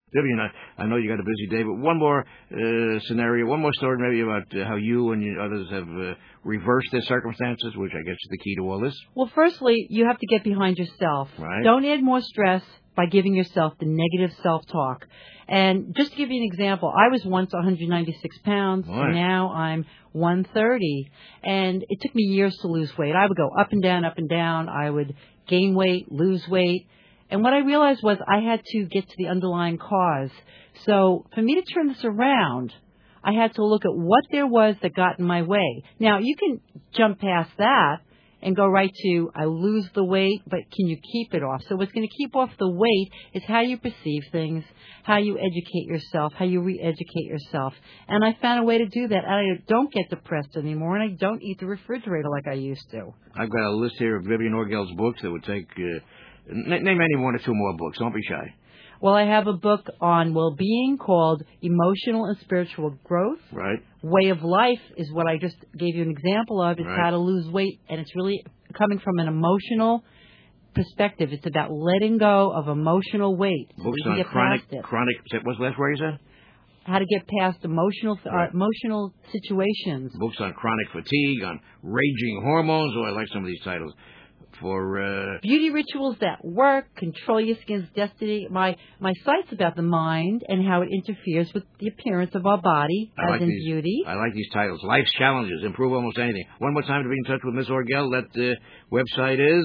Vivian, I know you got a busy day, but one more scenario, one more story maybe about how you and others have reversed their circumstances, which I guess is the key to all this. Well, firstly, you have to get behind yourself. Right. Don't add more stress by giving yourself the negative self-talk. And just to give you an example, I was once 196 pounds, and now I'm 130. And it took me years to lose weight. I would go up and down, up and down. I would gain weight, lose weight. And what I realized was I had to get to the underlying cause. So for me to turn this around, I had to look at what there was that got in my way. Now, you can jump past that and go right to, I lose the weight, but can you keep it off? So what's going to keep off the weight is how you perceive things, how you educate yourself, how you re-educate yourself. And I found a way to do that. I don't get depressed anymore, and I don't eat the refrigerator like I used to. I've got a list here of Vivian Orgel's books that would take... name any one or two more books. Don't be shy. Well, I have a book on well-being called Emotional and Spiritual Growth. Right. Way of Life is what I just gave you an example of. It's how to lose weight, and it's really coming from an emotional perspective. It's about letting go of emotional weight. Books on chronic, what's the last word you said? How to get past emotional situations. Books on chronic fatigue, on raging hormones. Oh, I like some of these titles. For beauty rituals that work, control your skin's destiny. My site's about the mind and how it interferes with the appearance of our body beauty. I like these titles. Life's challenges, improve almost anything. One more time to be in touch with Miss Orgel. That website is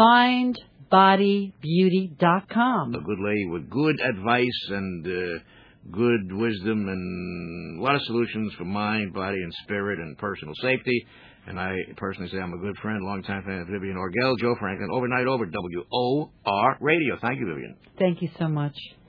mindbodybeauty.com. A good lady with good advice and good wisdom and a lot of solutions for mind, body, and spirit and personal safety. And I personally say I'm a good friend, longtime fan of Vivian Orgel, Joe Franklin, overnight over WOR Radio. Thank you, Vivian. Thank you so much.